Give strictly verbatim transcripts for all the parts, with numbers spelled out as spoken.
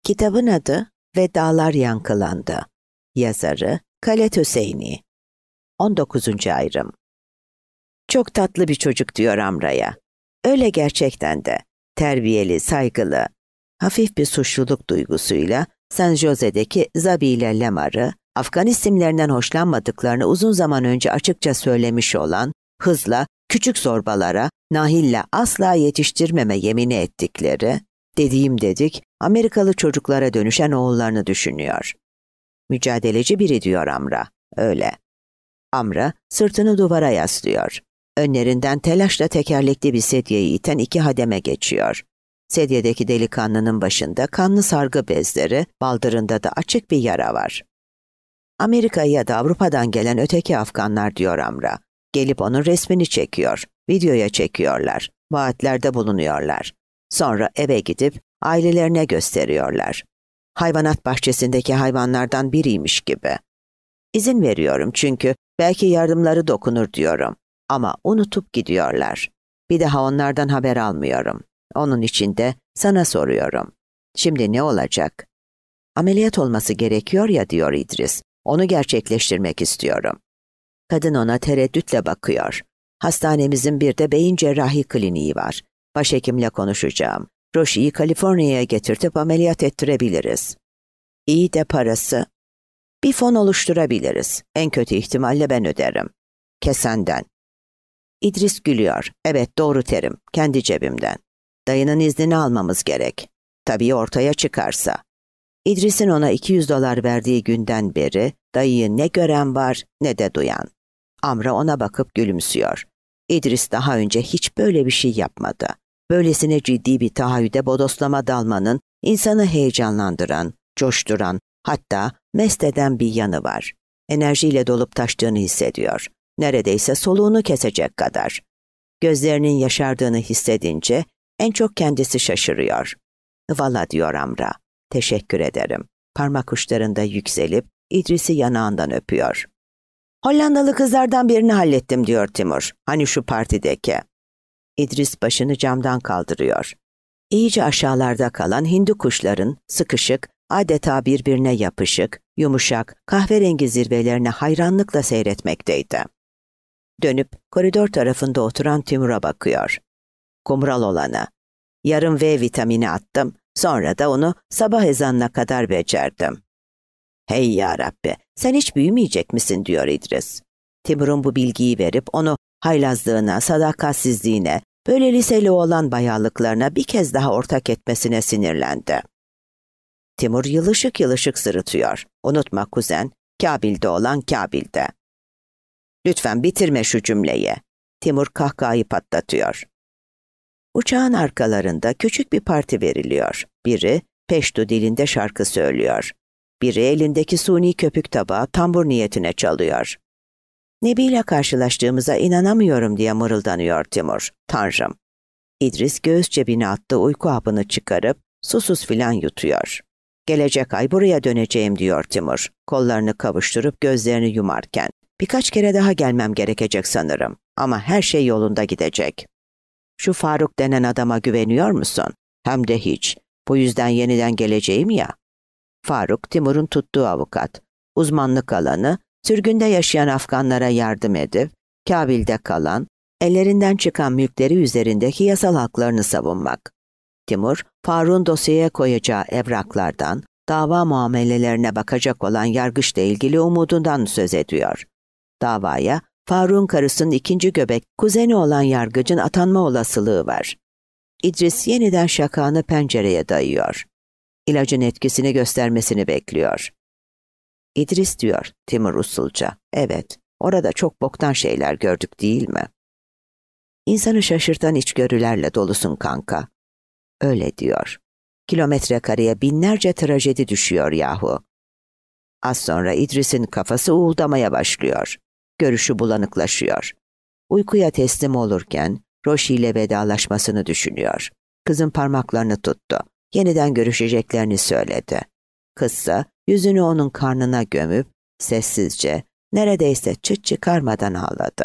Kitabın adı Ve Dağlar Yankılandı. Yazarı Khaled Hosseini. on dokuzuncu ayrım. Çok tatlı bir çocuk diyor Amra'ya. Öyle gerçekten de. Terbiyeli, saygılı. Hafif bir suçluluk duygusuyla San Jose'deki Zabi ile Lemar'ı, Afgan isimlerinden hoşlanmadıklarını uzun zaman önce açıkça söylemiş olan, hızla, küçük zorbalara, Nahil'le asla yetiştirmeme yemini ettikleri, dediğim dedik, Amerikalı çocuklara dönüşen oğullarını düşünüyor. Mücadeleci biri diyor Amra, öyle. Amra sırtını duvara yaslıyor. Önlerinden telaşla tekerlekli bir sedyeyi iten iki hademe geçiyor. Sedyedeki delikanlının başında kanlı sargı bezleri, baldırında da açık bir yara var. Amerika ya da Avrupa'dan gelen öteki Afganlar diyor Amra. Gelip onun resmini çekiyor, videoya çekiyorlar, vaatlerde bulunuyorlar. Sonra eve gidip ailelerine gösteriyorlar. Hayvanat bahçesindeki hayvanlardan biriymiş gibi. İzin veriyorum çünkü belki yardımları dokunur diyorum. Ama unutup gidiyorlar. Bir daha onlardan haber almıyorum. Onun için de sana soruyorum. Şimdi ne olacak? Ameliyat olması gerekiyor ya diyor İdris. Onu gerçekleştirmek istiyorum. Kadın ona tereddütle bakıyor. Hastanemizin bir de beyin cerrahi kliniği var. Başhekimle konuşacağım. Roshi'yi Kaliforniya'ya getirtip ameliyat ettirebiliriz. İyi de parası. Bir fon oluşturabiliriz. En kötü ihtimalle ben öderim. Kesenden. İdris gülüyor. Evet doğru terim. Kendi cebimden. Dayının iznini almamız gerek. Tabii ortaya çıkarsa. İdris'in ona iki yüz dolar verdiği günden beri dayıyı ne gören var ne de duyan. Amra ona bakıp gülümsüyor. İdris daha önce hiç böyle bir şey yapmadı. Böylesine ciddi bir tahayyüde bodoslama dalmanın insanı heyecanlandıran, coşturan, hatta mest eden bir yanı var. Enerjiyle dolup taştığını hissediyor. Neredeyse soluğunu kesecek kadar. Gözlerinin yaşardığını hissedince en çok kendisi şaşırıyor. Valla diyor Amra. Teşekkür ederim. Parmak uçlarında yükselip İdris'i yanağından öpüyor. Hollandalı kızlardan birini hallettim diyor Timur. Hani şu partideki. İdris başını camdan kaldırıyor. İyice aşağılarda kalan hindu kuşların sıkışık, adeta birbirine yapışık, yumuşak, kahverengi zirvelerine hayranlıkla seyretmekteydi. Dönüp koridor tarafında oturan Timur'a bakıyor. Kumral olanı. Yarım V vitamini attım, sonra da onu sabah ezanına kadar becerdim. Hey yarabbi, sen hiç büyümeyecek misin diyor İdris. Timur'un bu bilgiyi verip onu haylazlığına, sadakatsizliğine, böyle liseli olan bayağılıklarına bir kez daha ortak etmesine sinirlendi. Timur yılışık yılışık sırıtıyor. Unutma kuzen, Kabil'de olan Kabil'de. Lütfen bitirme şu cümleyi. Timur kahkahayı patlatıyor. Uçağın arkalarında küçük bir parti veriliyor. Biri Peştu dilinde şarkı söylüyor. Biri elindeki suni köpük tabağı tambur niyetine çalıyor. Nebi ile karşılaştığımıza inanamıyorum diye mırıldanıyor Timur. Tanrım. İdris göğüs cebine attığı uyku hapını çıkarıp susuz filan yutuyor. Gelecek ay buraya döneceğim diyor Timur. Kollarını kavuşturup gözlerini yumarken. Birkaç kere daha gelmem gerekecek sanırım. Ama her şey yolunda gidecek. Şu Faruk denen adama güveniyor musun? Hem de hiç. Bu yüzden yeniden geleceğim ya. Faruk, Timur'un tuttuğu avukat. Uzmanlık alanı, sürgünde yaşayan Afganlara yardım edip, Kabil'de kalan, ellerinden çıkan mülkleri üzerindeki yasal haklarını savunmak. Timur, Faruk'un dosyaya koyacağı evraklardan, dava muamelelerine bakacak olan yargıçla ilgili umudundan söz ediyor. Davaya, Faruk'un karısının ikinci göbek, kuzeni olan yargıcın atanma olasılığı var. İdris yeniden şakağını pencereye dayıyor. İlacın etkisini göstermesini bekliyor. İdris diyor, Timur usulca. Evet, orada çok boktan şeyler gördük değil mi? İnsanı şaşırtan içgörülerle dolusun kanka. Öyle diyor. Kilometre kareye binlerce trajedi düşüyor yahu. Az sonra İdris'in kafası uğuldamaya başlıyor. Görüşü bulanıklaşıyor. Uykuya teslim olurken Roshi ile vedalaşmasını düşünüyor. Kızın parmaklarını tuttu. Yeniden görüşeceklerini söyledi. Kızsa yüzünü onun karnına gömüp sessizce, neredeyse çıt çıkarmadan ağladı.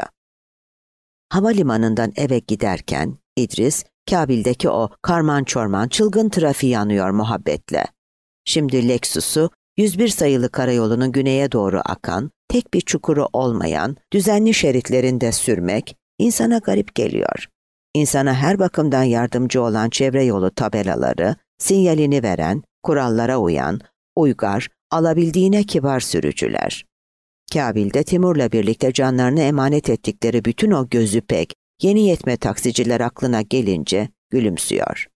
Havalimanından eve giderken İdris, Kabil'deki o karman çorman çılgın trafiği anıyor muhabbetle. Şimdi Lexus'u yüz bir sayılı karayolunun güneye doğru akan, tek bir çukuru olmayan, düzenli şeritlerinde sürmek insana garip geliyor. İnsana her bakımdan yardımcı olan çevre yolu tabelaları, sinyalini veren, kurallara uyan, uygar, alabildiğine kibar sürücüler. Kabil'de Timur'la birlikte canlarını emanet ettikleri bütün o gözü pek, yeni yetme taksiciler aklına gelince gülümsüyor.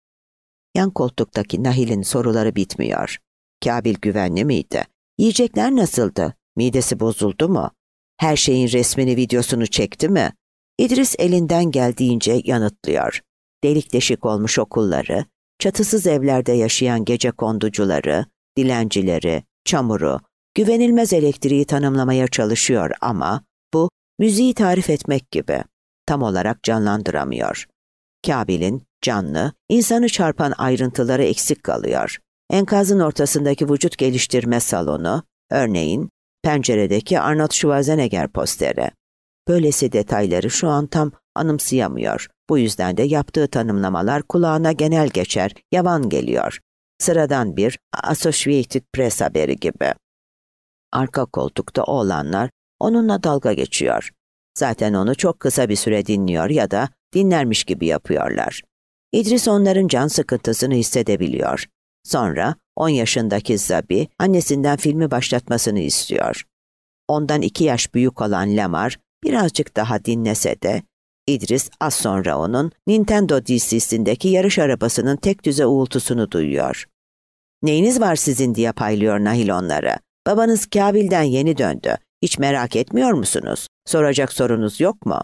Yan koltuktaki Nahil'in soruları bitmiyor. Kabil güvenli miydi? Yiyecekler nasıldı? Midesi bozuldu mu? Her şeyin resmini, videosunu çekti mi? İdris elinden geldiğince yanıtlıyor. Delik deşik olmuş okulları, çatısız evlerde yaşayan gecekonducuları, dilencileri, çamuru, güvenilmez elektriği tanımlamaya çalışıyor ama bu müziği tarif etmek gibi. Tam olarak canlandıramıyor. Kabil'in canlı, insanı çarpan ayrıntıları eksik kalıyor. Enkazın ortasındaki vücut geliştirme salonu, örneğin penceredeki Arnold Schwarzenegger posteri. Böylesi detayları şu an tam anımsayamıyor. Bu yüzden de yaptığı tanımlamalar kulağına genel geçer, yavan geliyor. Sıradan bir Associated Press haberi gibi. Arka koltukta olanlar onunla dalga geçiyor. Zaten onu çok kısa bir süre dinliyor ya da dinlermiş gibi yapıyorlar. İdris onların can sıkıntısını hissedebiliyor. Sonra on yaşındaki Zabi annesinden filmi başlatmasını istiyor. Ondan iki yaş büyük olan Lamar birazcık daha dinlese de İdris az sonra onun Nintendo D C'sindeki yarış arabasının tek düze uğultusunu duyuyor. "Neyiniz var sizin?" diye paylıyor Nahil onları. "Babanız Kabil'den yeni döndü. Hiç merak etmiyor musunuz? Soracak sorunuz yok mu?"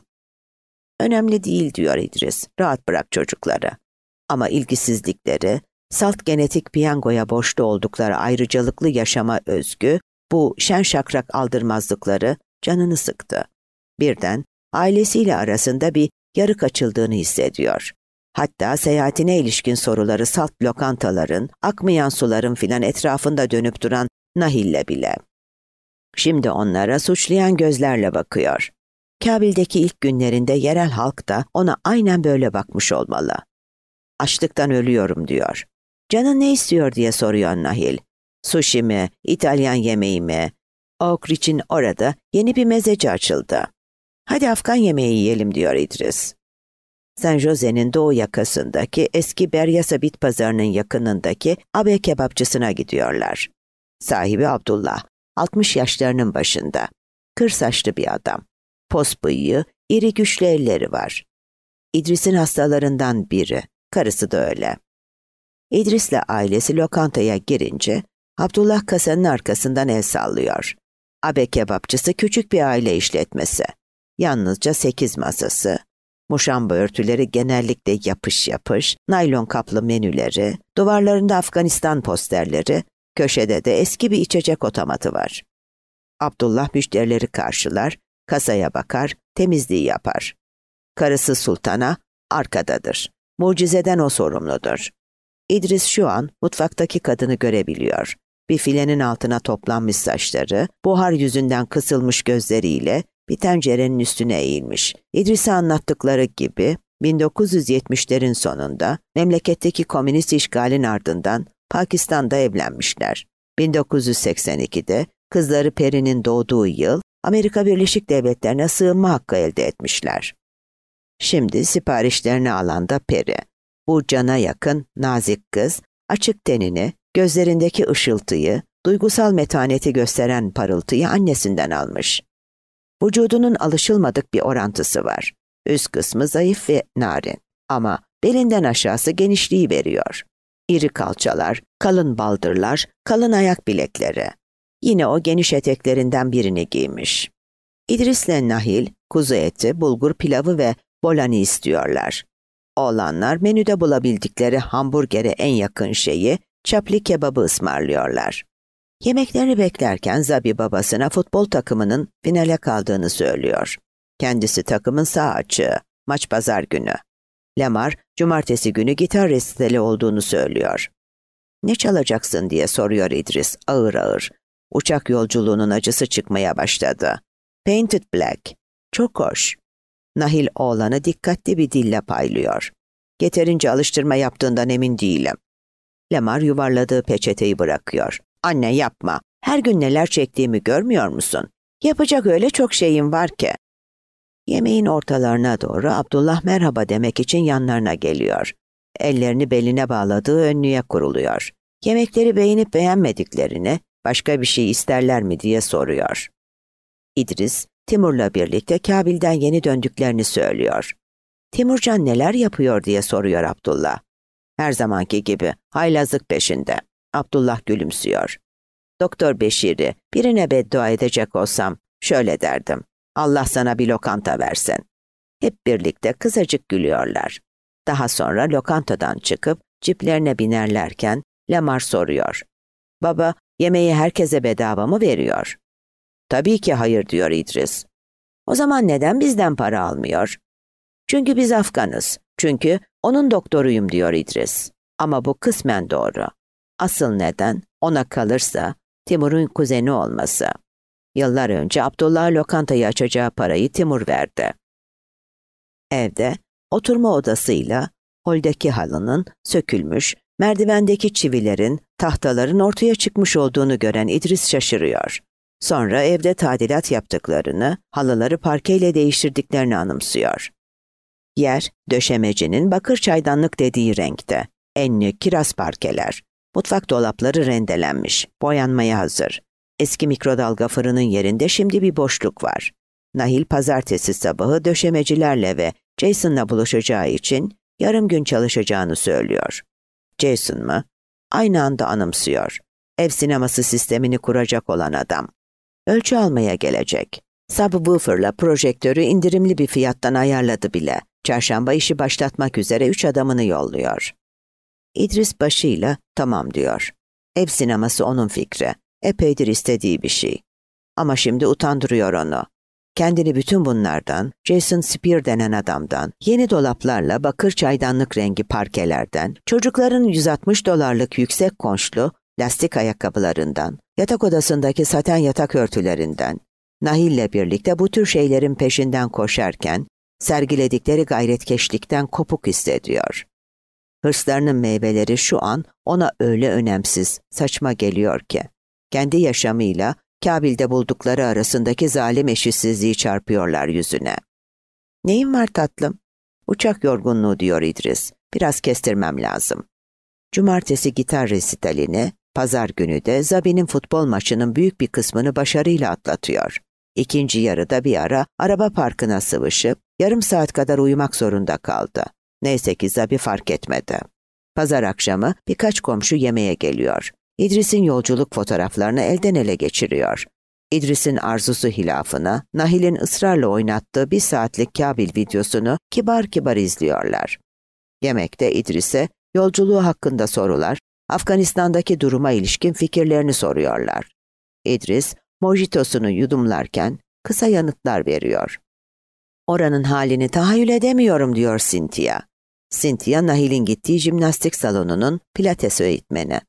"Önemli değil," diyor İdris. "Rahat bırak çocukları." Ama ilgisizlikleri, salt genetik piyangoya borçlu oldukları ayrıcalıklı yaşama özgü, bu şen şakrak aldırmazlıkları canını sıktı. Birden ailesiyle arasında bir yarık açıldığını hissediyor. Hatta seyahatine ilişkin soruları salt lokantaların, akmayan suların filan etrafında dönüp duran Nahil'le bile. Şimdi onlara suçlayan gözlerle bakıyor. Kabil'deki ilk günlerinde yerel halk da ona aynen böyle bakmış olmalı. "Açlıktan ölüyorum," diyor. "Canın ne istiyor?" diye soruyor Nahil. "Sushi mi, İtalyan yemeği mi?" Oak Ridge'in orada yeni bir mezeci açıldı. "Hadi Afgan yemeği yiyelim," diyor İdris. San Jose'nin doğu yakasındaki eski Beryasa Bit Pazarı'nın yakınındaki Abe kebapçısına gidiyorlar. Sahibi Abdullah, altmış yaşlarının başında. Kır saçlı bir adam. Pos bıyığı, iri güçlü elleri var. İdris'in hastalarından biri, karısı da öyle. İdris'le ailesi lokantaya girince Abdullah kasanın arkasından el sallıyor. Abe kebapçısı küçük bir aile işletmesi. Yalnızca sekiz masası, muşamba örtüleri genellikle yapış yapış, naylon kaplı menüleri, duvarlarında Afganistan posterleri, köşede de eski bir içecek otomatı var. Abdullah müşterileri karşılar, kasaya bakar, temizliği yapar. Karısı Sultan'a arkadadır. Mucizeden o sorumludur. İdris şu an mutfaktaki kadını görebiliyor. Bir filenin altına toplanmış saçları, buhar yüzünden kısılmış gözleriyle bir tencerenin üstüne eğilmiş. İdris'e anlattıkları gibi bin dokuz yüz yetmişlerin sonunda memleketteki komünist işgalin ardından Pakistan'da evlenmişler. bin dokuz yüz seksen ikide kızları Peri'nin doğduğu yıl Amerika Birleşik Devletleri'ne sığınma hakkı elde etmişler. Şimdi siparişlerini alan da Peri. Bu cana yakın, nazik kız, açık tenini, gözlerindeki ışıltıyı, duygusal metaneti gösteren parıltıyı annesinden almış. Vücudunun alışılmadık bir orantısı var. Üst kısmı zayıf ve narin ama belinden aşağısı genişliği veriyor. İri kalçalar, kalın baldırlar, kalın ayak bilekleri. Yine o geniş eteklerinden birini giymiş. İdris'le Nahil, kuzu eti, bulgur pilavı ve bolani istiyorlar. Oğlanlar menüde bulabildikleri hamburgere en yakın şeyi, çapli kebabı ısmarlıyorlar. Yemeklerini beklerken Zabi babasına futbol takımının finale kaldığını söylüyor. Kendisi takımın sağ açığı, maç pazar günü. Lamar, cumartesi günü gitar resitali olduğunu söylüyor. "Ne çalacaksın?" diye soruyor İdris ağır ağır. Uçak yolculuğunun acısı çıkmaya başladı. "Painted Black." "Çok hoş." Nahil oğlanı dikkatli bir dille paylıyor. "Yeterince alıştırma yaptığından emin değilim." Lemar yuvarladığı peçeteyi bırakıyor. Anne yapma. Her gün neler çektiğimi görmüyor musun? Yapacak öyle çok şeyim var ki. Yemeğin ortalarına doğru Abdullah merhaba demek için yanlarına geliyor. Ellerini beline bağladığı önlüğe kuruluyor. Yemekleri beğenip beğenmediklerini, başka bir şey isterler mi diye soruyor. İdris, Timur'la birlikte Kabil'den yeni döndüklerini söylüyor. Timurcan neler yapıyor diye soruyor Abdullah. Her zamanki gibi haylazlık peşinde. Abdullah gülümsüyor. Doktor Beşir'i birine beddua edecek olsam şöyle derdim. Allah sana bir lokanta versin. Hep birlikte kısacık gülüyorlar. Daha sonra lokantadan çıkıp ciplerine binerlerken Lemar soruyor. Baba, yemeği herkese bedava mı veriyor? Tabii ki hayır diyor İdris. O zaman neden bizden para almıyor? Çünkü biz Afganız. Çünkü onun doktoruyum diyor İdris. Ama bu kısmen doğru. Asıl neden ona kalırsa Timur'un kuzeni olması. Yıllar önce Abdullah lokantayı açacağı parayı Timur verdi. Evde oturma odasıyla holdeki halının sökülmüş, merdivendeki çivilerin, tahtaların ortaya çıkmış olduğunu gören İdris şaşırıyor. Sonra evde tadilat yaptıklarını, halıları parkeyle değiştirdiklerini anımsıyor. Yer, döşemecinin bakır çaydanlık dediği renkte. Enli, kiraz parkeler. Mutfak dolapları rendelenmiş, boyanmaya hazır. Eski mikrodalga fırının yerinde şimdi bir boşluk var. Nahil pazartesi sabahı döşemecilerle ve Jason'la buluşacağı için yarım gün çalışacağını söylüyor. Jason mı? Aynı anda anımsıyor. Ev sineması sistemini kuracak olan adam. Ölçü almaya gelecek. Subwoofer'la projektörü indirimli bir fiyattan ayarladı bile. Çarşamba işi başlatmak üzere üç adamını yolluyor. İdris başıyla tamam diyor. Ev sineması onun fikri. Epeydir istediği bir şey. Ama şimdi utandırıyor onu. Kendini bütün bunlardan, Jason Spear denen adamdan, yeni dolaplarla bakır çaydanlık rengi parkelerden, çocukların yüz altmış dolarlık yüksek konçlu lastik ayakkabılarından, yatak odasındaki saten yatak örtülerinden, Nahil'le birlikte bu tür şeylerin peşinden koşarken, sergiledikleri gayretkeşlikten kopuk hissediyor. Hırslarının meyveleri şu an ona öyle önemsiz, saçma geliyor ki, kendi yaşamıyla Kabil'de buldukları arasındaki zalim eşitsizliği çarpıyorlar yüzüne. Neyin var tatlım? Uçak yorgunluğu diyor İdris. Biraz kestirmem lazım. Cumartesi gitar resitalini, pazar günü de Zabi'nin futbol maçının büyük bir kısmını başarıyla atlatıyor. İkinci yarıda bir ara araba parkına sıvışıp yarım saat kadar uyumak zorunda kaldı. Neyse ki Zabi fark etmedi. Pazar akşamı birkaç komşu yemeğe geliyor. İdris'in yolculuk fotoğraflarını elden ele geçiriyor. İdris'in arzusu hilafına, Nahil'in ısrarla oynattığı bir saatlik Kabil videosunu kibar kibar izliyorlar. Yemekte İdris'e yolculuğu hakkında sorular, Afganistan'daki duruma ilişkin fikirlerini soruyorlar. İdris, mojitosunu yudumlarken kısa yanıtlar veriyor. Oranın halini tahayyül edemiyorum diyor Cynthia. Cynthia, Nahil'in gittiği jimnastik salonunun pilates öğretmeni.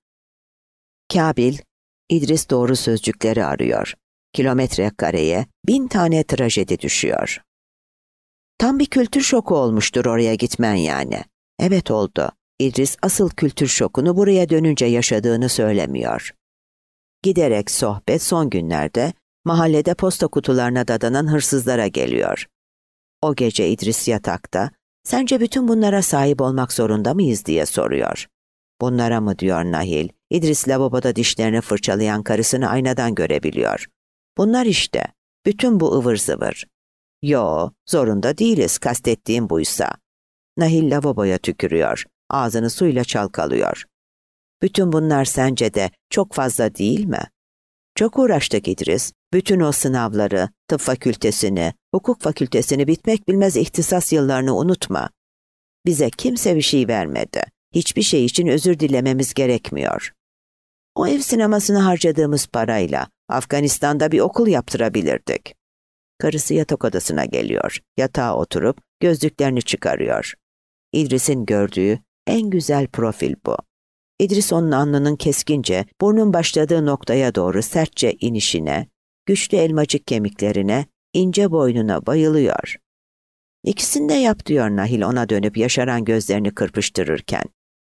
Kabil, İdris doğru sözcükleri arıyor. Kilometre kareye bin tane trajedi düşüyor. Tam bir kültür şoku olmuştur oraya gitmen yani. Evet oldu. İdris asıl kültür şokunu buraya dönünce yaşadığını söylemiyor. Giderek sohbet son günlerde mahallede posta kutularına dadanan hırsızlara geliyor. O gece İdris yatakta, sence bütün bunlara sahip olmak zorunda mıyız diye soruyor. Bunlara mı diyor Nahil. İdris lavaboda dişlerini fırçalayan karısını aynadan görebiliyor. Bunlar işte, bütün bu ıvır zıvır. Yo, zorunda değiliz, kastettiğim buysa. Nahil lavaboya tükürüyor, ağzını suyla çalkalıyor. Bütün bunlar sence de çok fazla değil mi? Çok uğraştık İdris, bütün o sınavları, tıp fakültesini, hukuk fakültesini bitmek bilmez ihtisas yıllarını unutma. Bize kimse bir şey vermedi. Hiçbir şey için özür dilememiz gerekmiyor. O ev sinemasına harcadığımız parayla Afganistan'da bir okul yaptırabilirdik. Karısı yatak odasına geliyor. Yatağa oturup gözlüklerini çıkarıyor. İdris'in gördüğü en güzel profil bu. İdris onun alnının keskince, burnun başladığı noktaya doğru sertçe inişine, güçlü elmacık kemiklerine, ince boynuna bayılıyor. İkisini de yap diyor Nahil ona dönüp yaşaran gözlerini kırpıştırırken.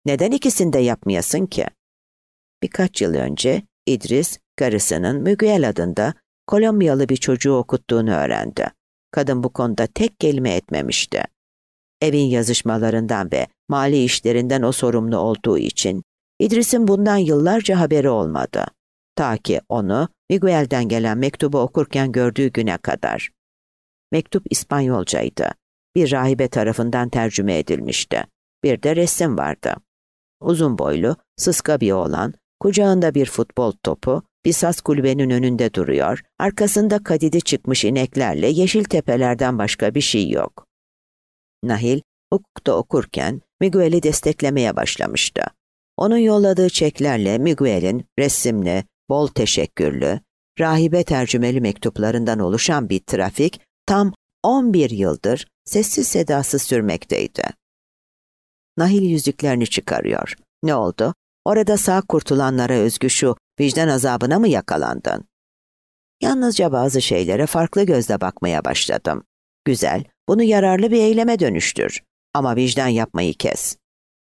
Neden ikisini de yapmayasın ki? Birkaç yıl önce İdris, karısının Miguel adında Kolombiyalı bir çocuğu okuttuğunu öğrendi. Kadın bu konuda tek kelime etmemişti. Evin yazışmalarından ve mali işlerinden o sorumlu olduğu için İdris'in bundan yıllarca haberi olmadı. Ta ki onu Miguel'den gelen mektubu okurken gördüğü güne kadar. Mektup İspanyolcaydı. Bir rahibe tarafından tercüme edilmişti. Bir de resim vardı. Uzun boylu, sıska bir oğlan, kucağında bir futbol topu, bir saz kulübenin önünde duruyor, arkasında kadidi çıkmış ineklerle yeşil tepelerden başka bir şey yok. Nahil, hukukta okurken Miguel'i desteklemeye başlamıştı. Onun yolladığı çeklerle Miguel'in resimli, bol teşekkürlü, rahibe tercümeli mektuplarından oluşan bir trafik tam on bir yıldır sessiz sedasız sürmekteydi. Nahil yüzüklerini çıkarıyor. Ne oldu? Orada sağ kurtulanlara özgü şu vicdan azabına mı yakalandın? Yalnızca bazı şeylere farklı gözle bakmaya başladım. Güzel, bunu yararlı bir eyleme dönüştür. Ama vicdan yapmayı kes.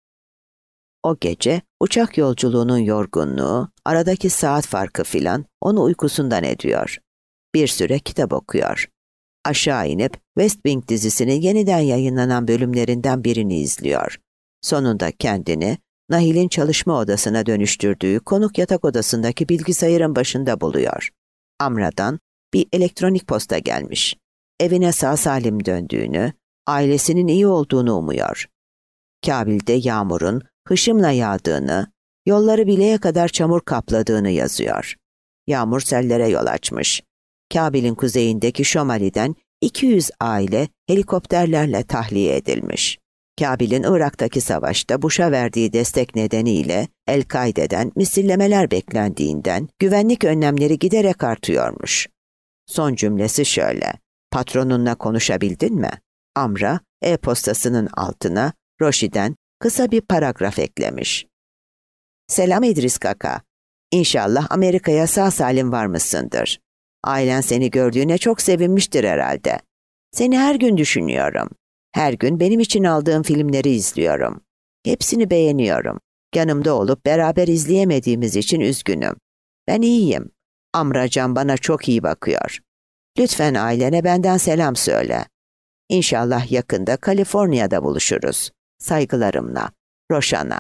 O gece uçak yolculuğunun yorgunluğu, aradaki saat farkı filan onu uykusundan ediyor. Bir süre kitap okuyor. Aşağı inip West Wing dizisinin yeniden yayınlanan bölümlerinden birini izliyor. Sonunda kendini Nahil'in çalışma odasına dönüştürdüğü konuk yatak odasındaki bilgisayarın başında buluyor. Amra'dan bir elektronik posta gelmiş. Evine sağ salim döndüğünü, ailesinin iyi olduğunu umuyor. Kabil'de yağmurun hışımla yağdığını, yolları bileğe kadar çamur kapladığını yazıyor. Yağmur sellere yol açmış. Kabil'in kuzeyindeki Şomali'den iki yüz aile helikopterlerle tahliye edilmiş. Kabil'in Irak'taki savaşta Bush'a verdiği destek nedeniyle El-Kaide'den misillemeler beklendiğinden güvenlik önlemleri giderek artıyormuş. Son cümlesi şöyle: patronunla konuşabildin mi? Amra, e-postasının altına Roshi'den kısa bir paragraf eklemiş. Selam İdris kaka. İnşallah Amerika'ya sağ salim varmışsındır. Ailen seni gördüğüne çok sevinmiştir herhalde. Seni her gün düşünüyorum. Her gün benim için aldığım filmleri izliyorum. Hepsini beğeniyorum. Yanımda olup beraber izleyemediğimiz için üzgünüm. Ben iyiyim. Amracan bana çok iyi bakıyor. Lütfen ailene benden selam söyle. İnşallah yakında Kaliforniya'da buluşuruz. Saygılarımla. Roşana.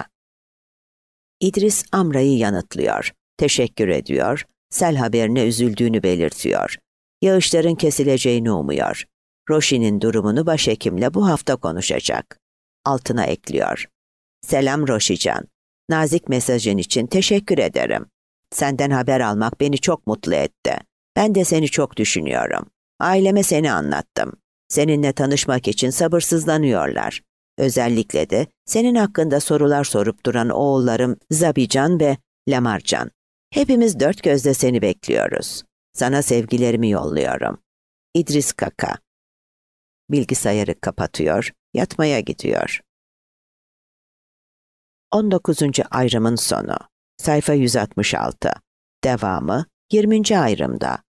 İdris Amra'yı yanıtlıyor. Teşekkür ediyor. Sel haberine üzüldüğünü belirtiyor. Yağışların kesileceğini umuyor. Roshi'nin durumunu başhekimle bu hafta konuşacak. Altına ekliyor. Selam Roshican. Nazik mesajın için teşekkür ederim. Senden haber almak beni çok mutlu etti. Ben de seni çok düşünüyorum. Aileme seni anlattım. Seninle tanışmak için sabırsızlanıyorlar. Özellikle de senin hakkında sorular sorup duran oğullarım Zabican ve Lamarcan. Hepimiz dört gözle seni bekliyoruz. Sana sevgilerimi yolluyorum. İdris kaka. Bilgisayarı kapatıyor, yatmaya gidiyor. on dokuzuncu ayrımın sonu. Sayfa yüz altmış altı. Devamı yirminci ayrımda.